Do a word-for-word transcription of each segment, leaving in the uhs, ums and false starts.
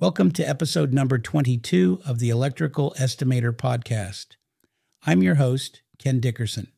Welcome to episode number twenty-two of the Electrical Estimator Podcast. I'm your host, Ken Dickerson.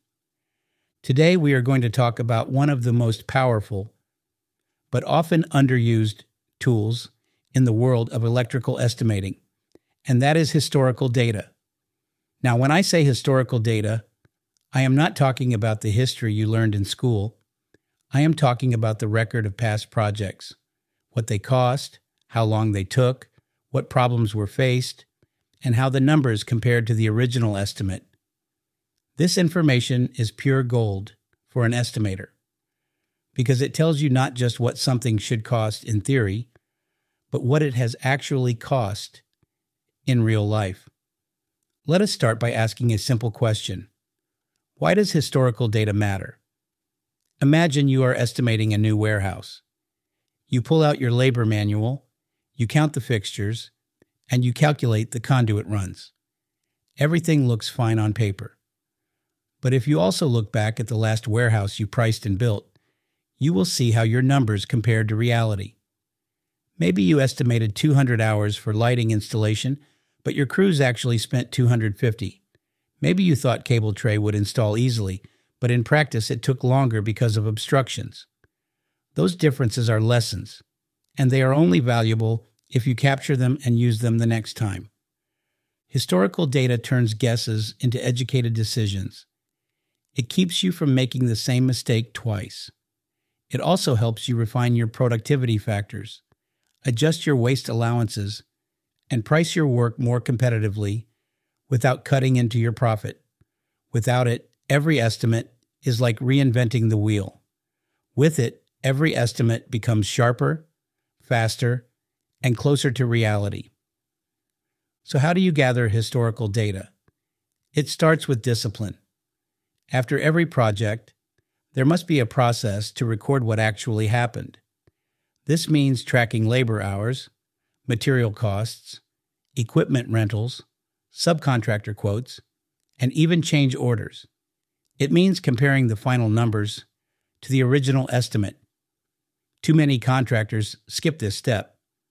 Today we are going to talk about one of the most powerful, but often underused tools in the world of electrical estimating, and that is historical data. Now, when I say historical data, I am not talking about the history you learned in school. I am talking about the record of past projects, what they cost, how long they took, what problems were faced, and how the numbers compared to the original estimate. This information is pure gold for an estimator because it tells you not just what something should cost in theory, but what it has actually cost in real life. Let us start by asking a simple question. Why does historical data matter? Imagine you are estimating a new warehouse. You pull out your labor manual, you count the fixtures, and you calculate the conduit runs. Everything looks fine on paper. But if you also look back at the last warehouse you priced and built, you will see how your numbers compared to reality. Maybe you estimated two hundred hours for lighting installation, but your crews actually spent two hundred fifty. Maybe you thought cable tray would install easily, but in practice it took longer because of obstructions. Those differences are lessons, and they are only valuable if you capture them and use them the next time. Historical data turns guesses into educated decisions. It keeps you from making the same mistake twice. It also helps you refine your productivity factors, adjust your waste allowances, and price your work more competitively without cutting into your profit. Without it, every estimate is like reinventing the wheel. With it, every estimate becomes sharper, faster, and closer to reality. So how do you gather historical data? It starts with discipline. After every project, there must be a process to record what actually happened. This means tracking labor hours, material costs, equipment rentals, subcontractor quotes, and even change orders. It means comparing the final numbers to the original estimate. Too many contractors skip this step.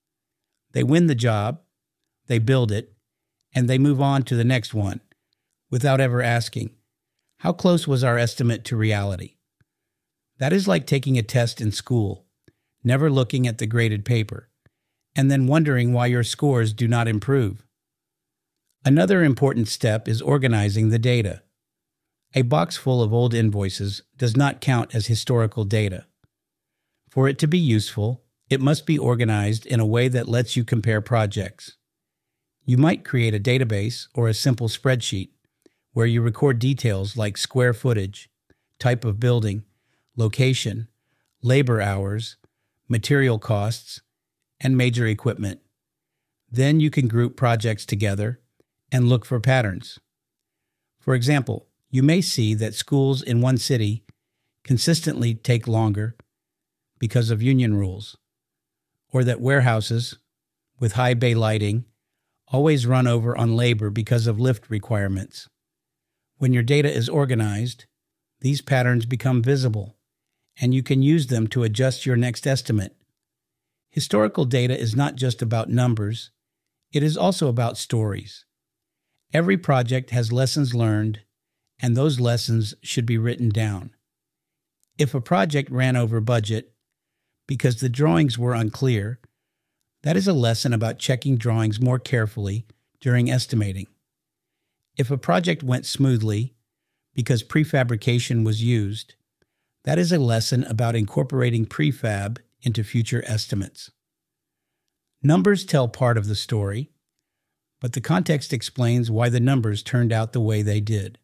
They win the job, they build it, and they move on to the next one without ever asking, how close was our estimate to reality? That is like taking a test in school, never looking at the graded paper, and then wondering why your scores do not improve. Another important step is organizing the data. A box full of old invoices does not count as historical data. For it to be useful, it must be organized in a way that lets you compare projects. You might create a database or a simple spreadsheet where you record details like square footage, type of building, location, labor hours, material costs, and major equipment. Then you can group projects together and look for patterns. For example, you may see that schools in one city consistently take longer because of union rules, or that warehouses with high bay lighting always run over on labor because of lift requirements. When your data is organized, these patterns become visible, and you can use them to adjust your next estimate. Historical data is not just about numbers, it is also about stories. Every project has lessons learned, and those lessons should be written down. If a project ran over budget because the drawings were unclear, that is a lesson about checking drawings more carefully during estimating. If a project went smoothly because prefabrication was used, that is a lesson about incorporating prefab into future estimates. Numbers tell part of the story, but the context explains why the numbers turned out the way they did.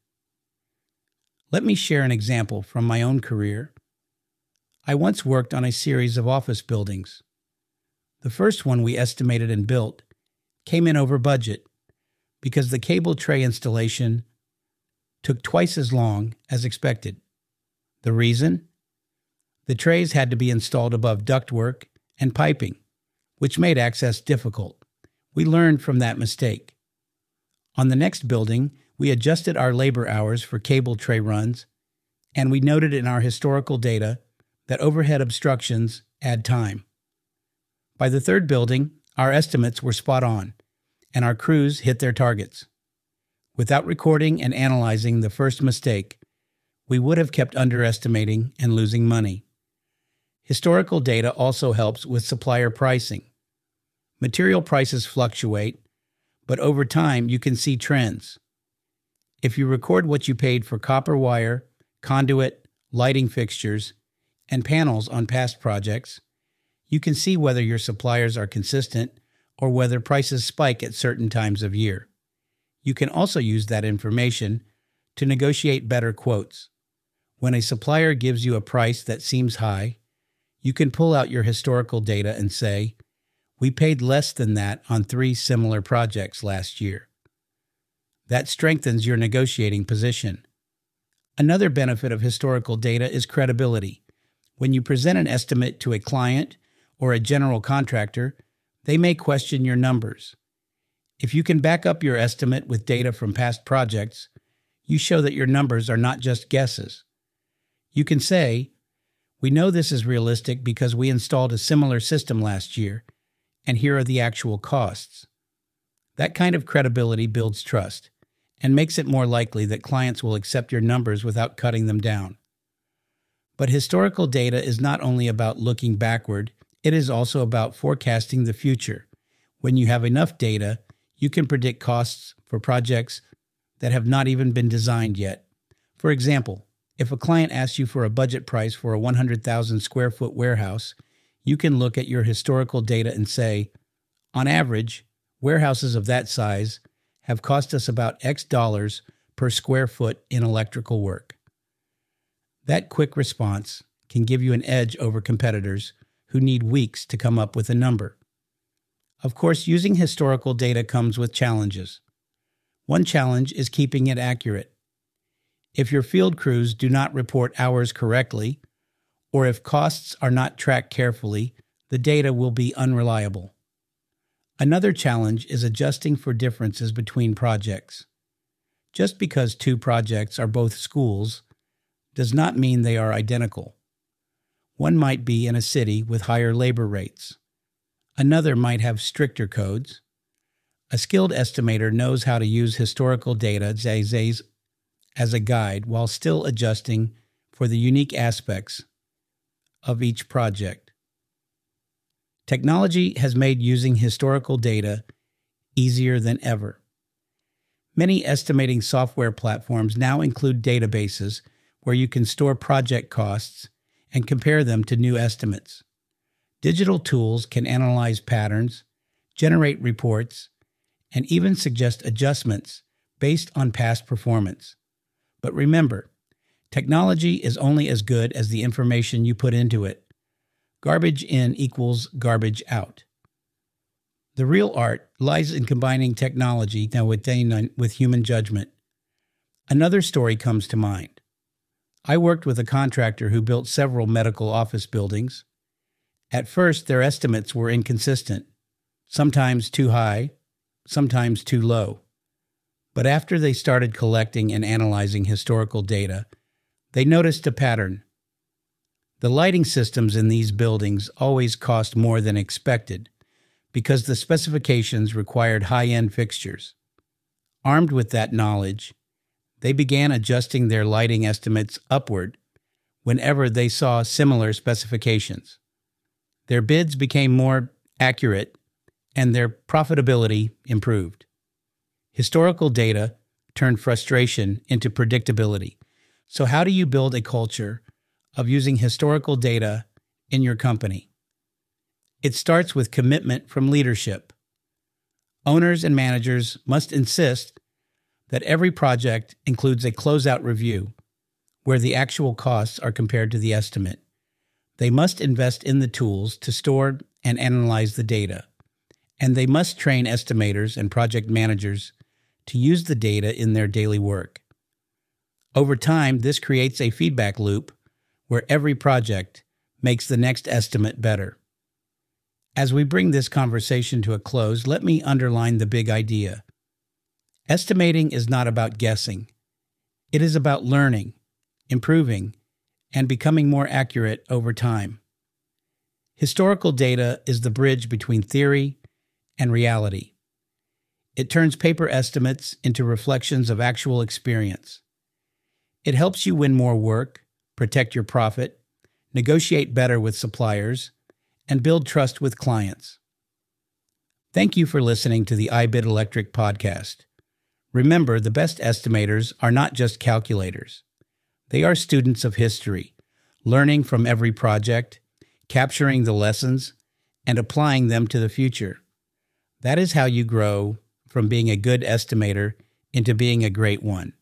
Let me share an example from my own career. I once worked on a series of office buildings. The first one we estimated and built came in over budget because the cable tray installation took twice as long as expected. The reason? The trays had to be installed above ductwork and piping, which made access difficult. We learned from that mistake. On the next building, we adjusted our labor hours for cable tray runs, and we noted in our historical data that overhead obstructions add time. By the third building, our estimates were spot on, and our crews hit their targets. Without recording and analyzing the first mistake, we would have kept underestimating and losing money. Historical data also helps with supplier pricing. Material prices fluctuate, but over time you can see trends. If you record what you paid for copper wire, conduit, lighting fixtures, and panels on past projects, you can see whether your suppliers are consistent or whether prices spike at certain times of year. You can also use that information to negotiate better quotes. When a supplier gives you a price that seems high, you can pull out your historical data and say, "We paid less than that on three similar projects last year." That strengthens your negotiating position. Another benefit of historical data is credibility. When you present an estimate to a client or a general contractor, they may question your numbers. If you can back up your estimate with data from past projects, you show that your numbers are not just guesses. You can say, "We know this is realistic because we installed a similar system last year, and here are the actual costs." That kind of credibility builds trust and makes it more likely that clients will accept your numbers without cutting them down. But historical data is not only about looking backward, it is also about forecasting the future. When you have enough data, you can predict costs for projects that have not even been designed yet. For example, if a client asks you for a budget price for a one hundred thousand square foot warehouse, you can look at your historical data and say, on average, warehouses of that size have cost us about X dollars per square foot in electrical work. That quick response can give you an edge over competitors who need weeks to come up with a number. Of course, using historical data comes with challenges. One challenge is keeping it accurate. If your field crews do not report hours correctly, or if costs are not tracked carefully, the data will be unreliable. Another challenge is adjusting for differences between projects. Just because two projects are both schools does not mean they are identical. One might be in a city with higher labor rates. Another might have stricter codes. A skilled estimator knows how to use historical data as a guide while still adjusting for the unique aspects of each project. Technology has made using historical data easier than ever. Many estimating software platforms now include databases where you can store project costs and compare them to new estimates. Digital tools can analyze patterns, generate reports, and even suggest adjustments based on past performance. But remember, technology is only as good as the information you put into it. Garbage in equals garbage out. The real art lies in combining technology now with human judgment. Another story comes to mind. I worked with a contractor who built several medical office buildings. At first, their estimates were inconsistent, sometimes too high, sometimes too low. But after they started collecting and analyzing historical data, they noticed a pattern. The lighting systems in these buildings always cost more than expected because the specifications required high-end fixtures. Armed with that knowledge, they began adjusting their lighting estimates upward whenever they saw similar specifications. Their bids became more accurate and their profitability improved. Historical data turned frustration into predictability. So how do you build a culture of using historical data in your company? It starts with commitment from leadership. Owners and managers must insist that every project includes a closeout review where the actual costs are compared to the estimate. They must invest in the tools to store and analyze the data, and they must train estimators and project managers to use the data in their daily work. Over time, this creates a feedback loop where every project makes the next estimate better. As we bring this conversation to a close, let me underline the big idea. Estimating is not about guessing. It is about learning, improving, and becoming more accurate over time. Historical data is the bridge between theory and reality. It turns paper estimates into reflections of actual experience. It helps you win more work, protect your profit, negotiate better with suppliers, and build trust with clients. Thank you for listening to the iBid Electric podcast. Remember, the best estimators are not just calculators. They are students of history, learning from every project, capturing the lessons, and applying them to the future. That is how you grow from being a good estimator into being a great one.